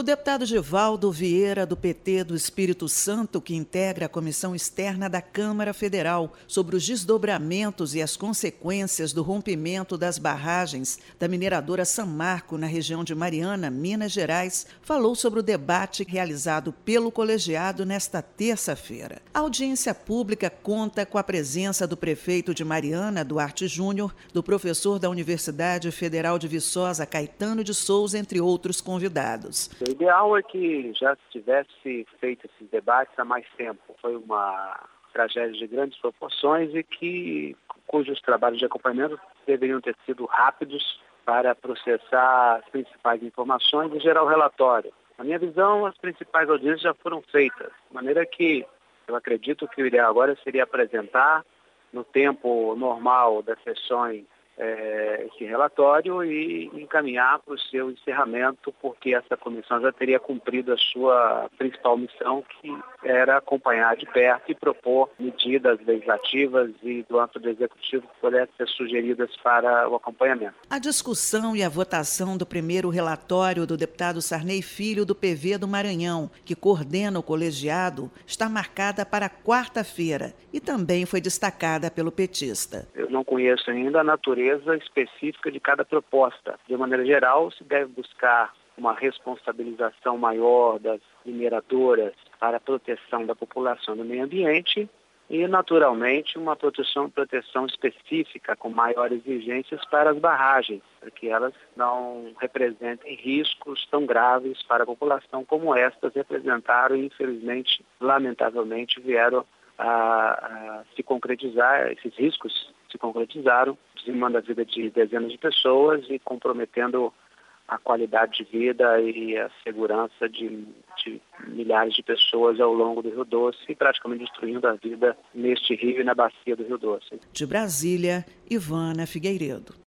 deputado Givaldo Vieira, do PT do Espírito Santo, que integra a Comissão Externa da Câmara Federal sobre os desdobramentos e as consequências do rompimento das barragens da mineradora Samarco, na região de Mariana, Minas Gerais, falou sobre o debate realizado pelo colegiado nesta terça-feira. A audiência pública conta com a presença do prefeito de Mariana, Duarte Júnior, do professor da Universidade Federal de Viçosa, Caetano de Souza, entre outros convidados. O ideal é que já tivesse feito esses debates há mais tempo. Foi uma tragédia de grandes proporções e cujos trabalhos de acompanhamento deveriam ter sido rápidos para processar as principais informações e gerar o relatório. Na minha visão, as principais audiências já foram feitas, de maneira que eu acredito que o ideal agora seria apresentar no tempo normal das sessões esse relatório e encaminhar para o seu encerramento, porque essa comissão já teria cumprido a sua principal missão, que era acompanhar de perto e propor medidas legislativas e do âmbito do Executivo que pudessem ser sugeridas para o acompanhamento. A discussão e a votação do primeiro relatório do deputado Sarney Filho, do PV do Maranhão, que coordena o colegiado, está marcada para quarta-feira e também foi destacada pelo petista. Eu não conheço ainda a natureza específica de cada proposta. De maneira geral, se deve buscar uma responsabilização maior das mineradoras para a proteção da população do meio ambiente e, naturalmente, uma proteção específica com maiores exigências para as barragens, para que elas não representem riscos tão graves para a população como estas representaram e, infelizmente, lamentavelmente, vieram a se concretizar. Esses riscos se concretizaram, dizimando a vida de dezenas de pessoas e comprometendo a qualidade de vida e a segurança de milhares de pessoas ao longo do Rio Doce e praticamente destruindo a vida neste rio e na bacia do Rio Doce. De Brasília, Ivana Figueiredo.